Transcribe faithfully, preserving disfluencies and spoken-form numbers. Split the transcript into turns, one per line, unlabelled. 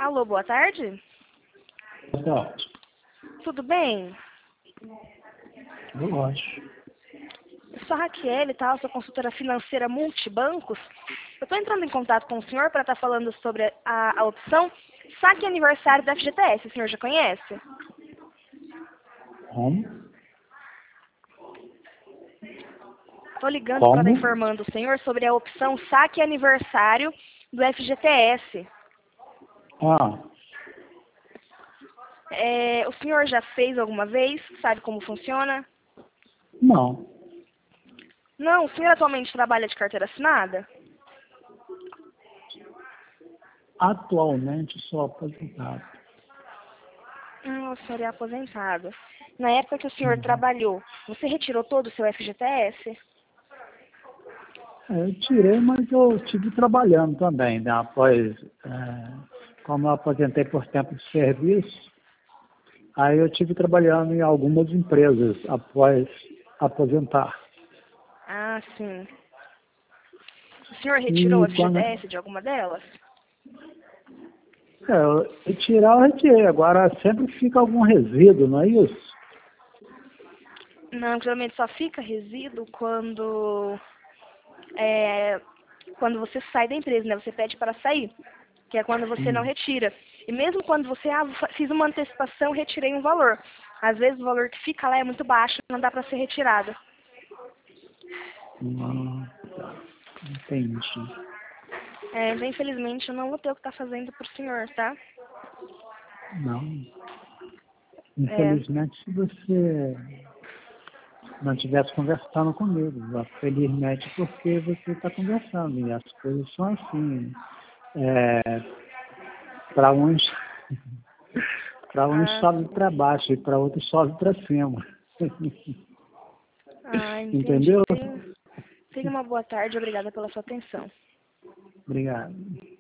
Alô, boa tarde.
Boa tarde.
Tudo bem?
Eu acho.
Eu sou a Raquel, tá? Eu sou consultora financeira multibancos. Eu estou entrando em contato com o senhor para estar falando sobre a, a opção saque aniversário da F G T S. O senhor já conhece?
Como?
Estou ligando para estar
Como?
informando o senhor sobre a opção saque aniversário do F G T S.
Ah,
É, o senhor já fez alguma vez? Sabe como funciona?
não.
Não, o senhor atualmente trabalha de carteira assinada?
Atualmente sou aposentado.
Hum, o senhor é aposentado. Na época que o senhor
Uhum.
trabalhou, você retirou todo o seu F G T S?
É, eu tirei, mas eu estive trabalhando também, né? Após, é, como eu aposentei por tempo de serviço, aí eu estive trabalhando em algumas empresas após aposentar.
Ah, sim. O senhor retirou o
E
F G T
quando
S de alguma delas?
é, eu retirar, eu retirei. Agora sempre fica algum resíduo, não é isso?
Não, geralmente só fica resíduo quando, é, quando você sai da empresa, né? Você pede para sair, que é quando você não
Hum.
retira. E mesmo quando você, ah, fiz uma antecipação, retirei um valor. Às vezes o valor que fica lá é muito baixo, não dá para ser retirado.
Ah, tá. Entendi.
É, então, infelizmente, eu não vou ter o que estar fazendo por senhor, tá?
Não.
É,
Infelizmente, se você não estivesse conversando comigo, felizmente porque você está conversando e as coisas são assim. É, para uns, para uns
ah,
sobe para baixo e para outros sobe para cima.
ah, entendi.
Entendeu?
Tenha, tenha uma boa tarde, obrigada pela sua atenção.
Obrigado.